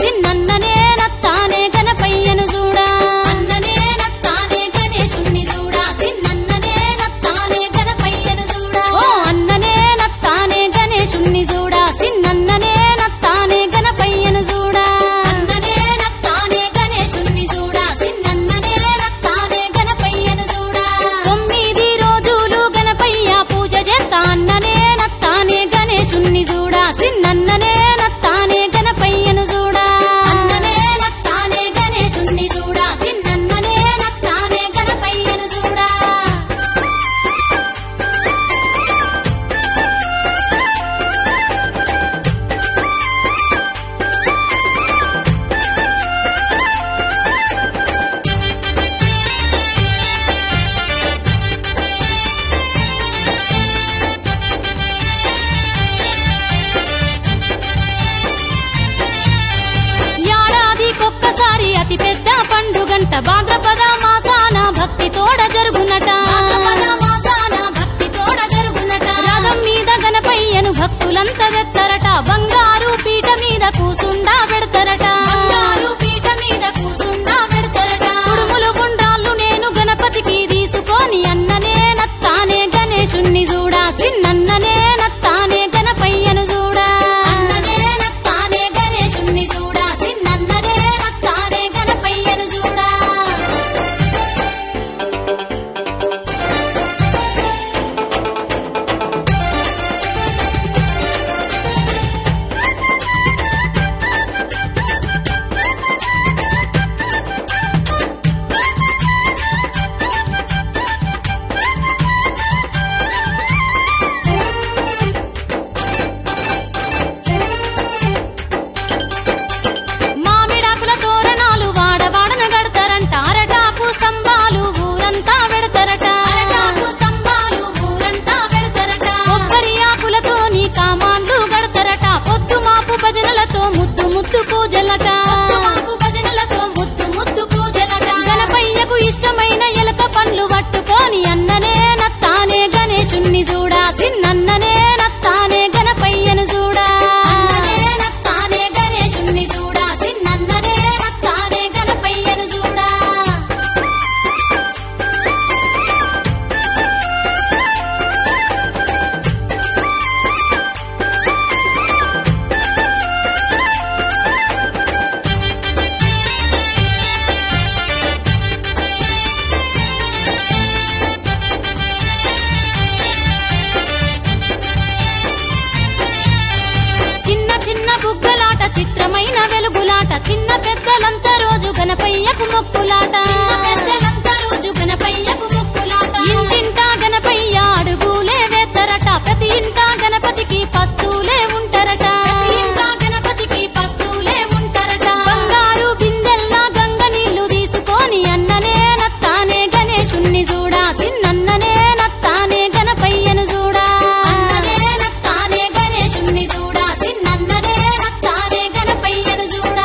సిన్నన్ననే నత్తానే గణపయ్యను చూడా అన్ననే నత్తానే గణేశుణ్ణి చూడా సిన్నన్ననే నత్తానే గణపయ్యను చూడా ఓ అన్ననే నత్తానే గణేశుణ్ణి చూడా సిన్నన్ననే నత్తానే గణపయ్యను చూడా అన్ననే నత్తానే గణేశుణ్ణి చూడా సిన్నన్ననే నత్తానే గణపయ్యను చూడా 9 రోజులు గణపయ్య పూజ చేస్తా అన్ననే నత్తానే గణేశుణ్ణి చూడా సిన్నన్ననే నత్తానే గణపయ్యను చూడా అన్ననే నత్తానే గణేశుణ్ణి చూడా సిన్నన్ననే నత్తానే గణపయ్యను చూడా ఏడాదికొక్కసారి అతి పెద్ద పండుగంట భాద్రపద మాసాన భక్తి తోడ జరుగునట రథం మీద గణపయ్యను భక్తులంతా వెత్తరట బంగారు పీట మీద కూసుండా పెడతారట కుడుములు గుండ్రాళ్ళు నేను గణపతికి తీసుకొని అన్ననే నత్తానే గణేశుణ్ణి చూడా సిన్నన్ననే నత్తానే గణపయ్యను చూడా అన్ననే నత్తానే గణేశుణ్ణి చూడా సిన్నన్ననే నత్తానే గణపయ్యను చూడా మామిడాకుల తోరణాలు వాడవాడన గడతారంట అరటాకు స్తంభాలు ఊరంతా పెడతారట కొబ్బరి ఆకులతోని కామాన్లు గడతారట పొద్దు మాపు భజనలతో ముద్దు ముద్దు పూజలట గణపయ్యకు ఇష్టమైన ఎలక పండ్లు పట్టుకొని అన్ననే నత్తానే గణేశుణ్ణి చూడా సిన్నన్ననే నత్తానే గణపయ్యను చూడా అన్ననే నత్తానే గణేశుణ్ణి చూడా సిన్నన్ననే నత్తానే గణపయ్యను చూడా చిన్న చిన్న బుగ్గలాట చిత్రమైన వెలుగులాట చిన్న పెద్దలంతా రోజు గణపయ్యకు మొక్కులాట ఇంటింటా గణపయ్య అడుగులే వేత్తరట ప్రతి ఇంటా గణపతికి పస్తులే ఉంటారట బంగారు బిందెల్లా గంగ నీళ్లు తీసుకొని అన్ననే నత్తానే గణేశుణ్ణి చూడా సిన్నన్ననే నత్తానే గణపయ్యను చూడా అన్ననే నత్తానే గణేశుణ్ణి చూడా సిన్నన్ననే నత్తానే గణపయ్యను చూడా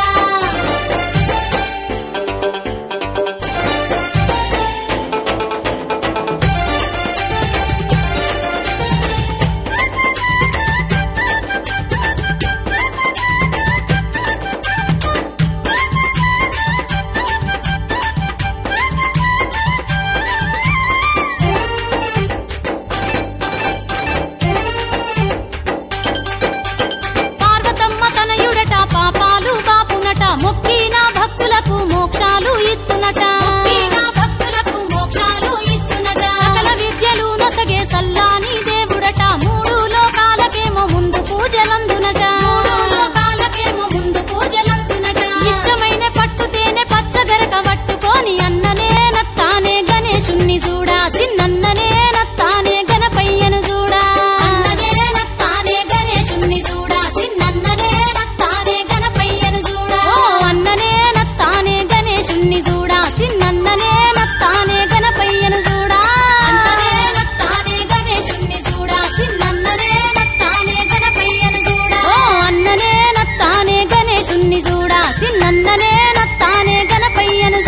పార్వతమ్మ తనయుడట పాపాలు బాపునట మొక్కిన భక్తులకు మోక్షాలు ఇచ్చునట సకల విద్యలు నొసగే సల్లాని దేవుడట 3 లోకాలకేమో ముందు పూజలందునట ఇష్టమైన పట్టు తేనె పచ్చగరక పట్టుకొని అన్ననే నత్తానే గణేశుణ్ణి చూడా సిన్నన్ననే నత్తానే గణపయ్యను చూడా అన్ననే నత్తానే గణేశుణ్ణి చూడా సిన్నన్ననే నత్తానే గణపయ్యను చూడా ఓ అన్ననే నత్తానే గణేశుణ్ణి చూడా సిన్నన్ననే నత్తానే గణపయ్యను చూడా అన్ననే నత్తానే గణేశుణ్ణి చూడా సిన్నన్ననే నత్తానే గణపయ్యను చూడా ఓ అన్ననే నత్తానే గణేశుణ్ణి చూడా సిన్నన్ననే నత్తానే గణపయ్యను